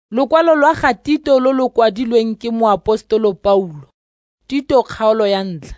Lokwalo lwa ga Tito lo lo kwadilweng ke moapostolo Paulo. Tito kgaolo ya 1.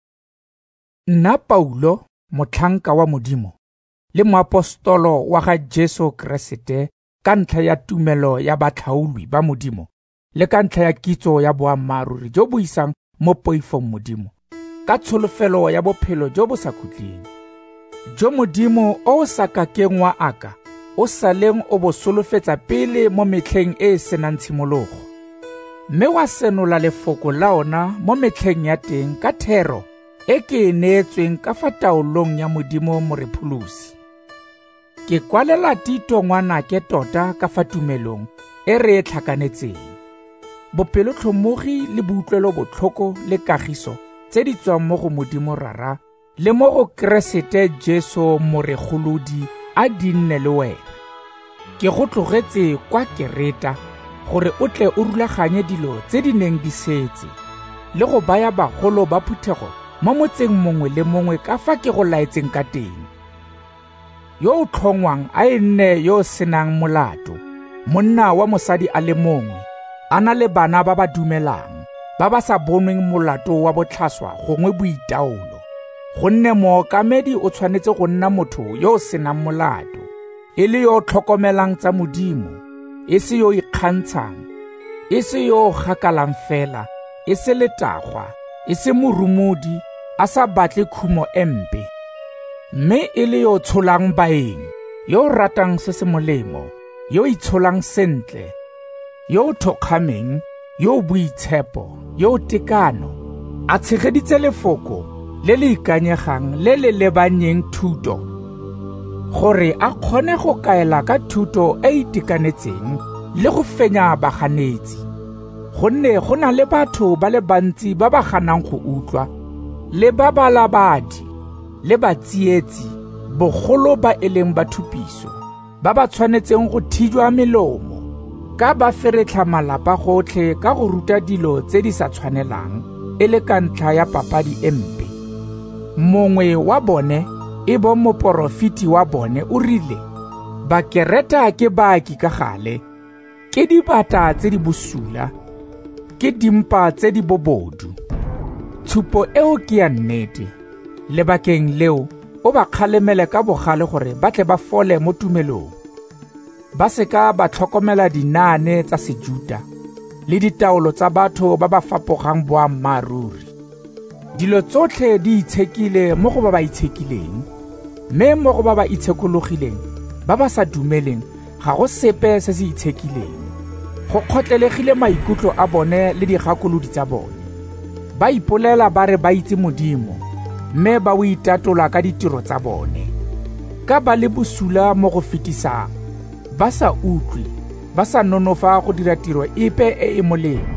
Nna Paulo, motlhanka wa Modimo, le moapostolo wa ga Jesu Kriste ka ntlha ya tumelo ya batlhaolwi ba Modimo le ka ntlha ya kitso ya boammaaruri jo bo isang mo poifong Modimo, ka tsholofelo ya bophelo jo bo sa khutleng, jo Modimo o sa kakeng wa aka o saleng o bo solofetsa pele mo metlheng e senang tshimologo, mme wa senola lefoko la ona mo metlheng ya teng ka thero e ke e neetsweng ka fa taolong ya Modimo Morepholosi. Ke kwalela Tito ngwanake tota ka fa tumelong e re e tlhakanetseng, bopelotlhomogi le boutlwelo botlhoko le kagiso tse di tswang mo go Modimo Rara le mo go Keresete Jesu Moregolodi a di nne le wena. Ke go tlogetse kwa Kereta gore o tle o rulaganye dilo tse di neng di setse le go baya bagolo ba phuthego mo motseng mongwe le mongwe ka fa ke go laetseng ka teng. Yo o tlhongwang a e nne yo o senang molato, monna wa mosadi a le mongwe, a na le bana ba ba dumelang, ba ba sa bonweng molato wa botlhaswa gongwe boitaolo, gonne mookamedi o tshwanetse go nna motho yo o senang molato, e le yo o tlhokomelang tsa Modimo, e se yo ikgantshang, e se yo o gakalang fela, e se letagwa, e se morumodi, a sa batle khumo empe, mme e le yo o tsholang baeng, yo o ratang se se molemo, yo o itsholang sentle, yo o thokgameng, yo o boitshepo, yo o tekano, a tshegeditse lefoko le le ikanyegang le le lebanyeng thuto, gore a kgone go kaela ka thuto e itekanetseng le go fenya baganetsi, gonne go na le batho ba le bantsi ba ba ganang go utlwa, le ba balabadi, le batsietsi, bogolo ba e leng bathupiso, ba ba tshwanetseng go thijwa melomo, ka ba feretlha malapa gotlhe ka go ruta dilo tse di sa tshwanelang, e le ka ntlha ya papadi e mpe. Mongwe wa bone, e bo moporofiti wa bone, o rile, Bakereta ke baaki ka gale, ke dibata tse di bosula, ke dimpa tse di bobodu. Tshupo eo ke ya nnete, lebakeng leo o ba kgalemele ka bogale gore ba tle ba fole mo tumelong, ba seka ba tlhokomela dinaane tsa sejuta le ditaolo tsa batho ba ba fapogang boammaaruri. Dilo tsotlhe di itshekile mo go ba ba itshekileng, mme mo go ba ba itshekologileng, ba ba sa dumeleng, ga go sepe se se itshekileng. Go kgotlelegile maikutlo a bone le digakolodi tsa bone. Ba ipolela ba re ba itse Modimo, mme ba o itatola ka ditiro tsa bone. Ka ba le bosula mo go fetisang, ba sa utlwe, ba sa nonofa go dira tiro epe e e molemo,